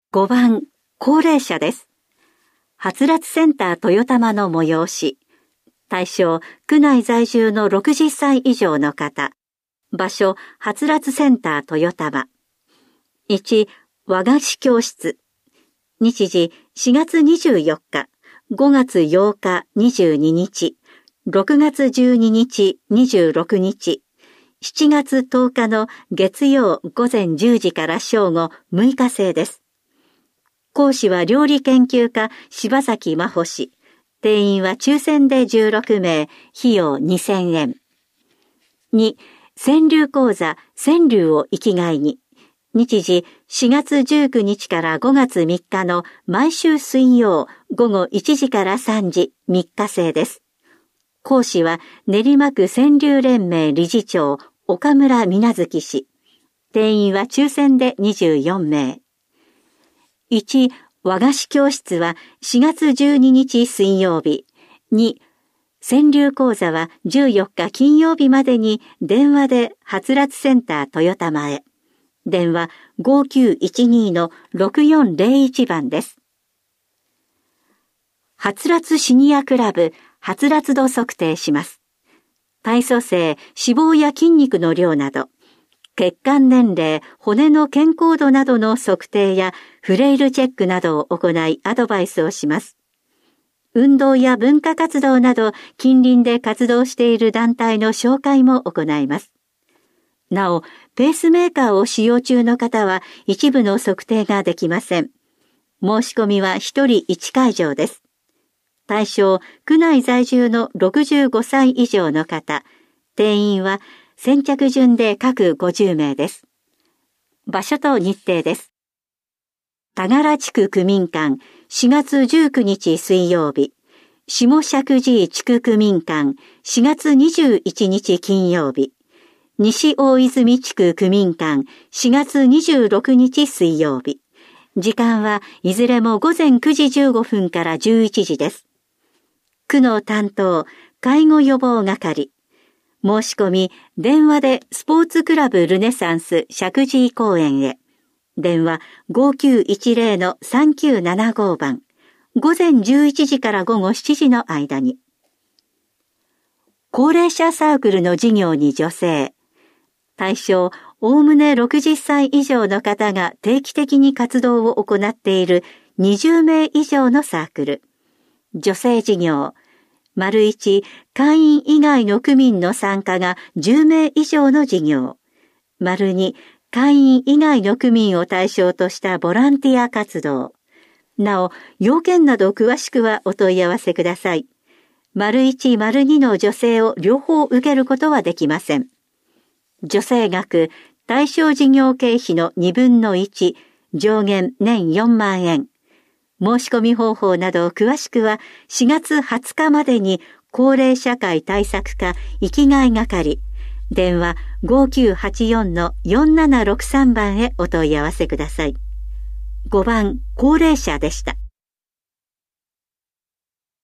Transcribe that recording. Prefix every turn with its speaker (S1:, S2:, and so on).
S1: 5番、高齢者です。はつらつセンター豊玉の催し。対象、区内在住の60歳以上の方。場所、はつらつセンター豊玉。1、和菓子教室。日時、4月24日、5月8日22日、6月12日26日、7月10日の月曜午前10時から正午6日制です。講師は料理研究家柴崎真帆氏。定員は抽選で16名、費用2000円。2、川柳講座、川柳を生きがいに。日時、4月19日から5月3日の毎週水曜午後1時から3時3日制です。講師は練馬区川柳連盟理事長岡村水無月氏。定員は抽選で24名。1、和菓子教室は4月12日水曜日。2、川柳講座は14日金曜日までに電話ではつらつセンター豊玉へ。電話 5912-6401 番です。はつらつシニアクラブ、はつらつ度測定します。体組成、脂肪や筋肉の量など、血管年齢、骨の健康度などの測定やフレイルチェックなどを行いアドバイスをします。運動や文化活動など近隣で活動している団体の紹介も行います。なお、ペースメーカーを使用中の方は一部の測定ができません。申し込みは1人1会場です。対象、区内在住の65歳以上の方。定員は先着順で各50名です。場所と日程です。田柄地区区民館、4月19日水曜日。下石神井地区区民館、4月21日金曜日。西大泉地区区民館、4月26日水曜日。時間はいずれも午前9時15分から11時です。区の担当、介護予防係。申し込み、電話でスポーツクラブルネサンス石神井公園へ。電話 5910-3975 番。午前11時から午後7時の間に。高齢者サークルの事業に助成。対象、おおむね60歳以上の方が定期的に活動を行っている20名以上のサークル。助成事業。1、会員以外の区民の参加が10名以上の事業。2、会員以外の区民を対象としたボランティア活動。なお、要件など詳しくはお問い合わせください。1、2の助成を両方受けることはできません。助成額、対象事業経費の2分の1、上限年4万円。申し込み方法など詳しくは4月20日までに高齢社会対策課生きがい係、電話 5984-4763 番へお問い合わせください。5番、高齢者でした。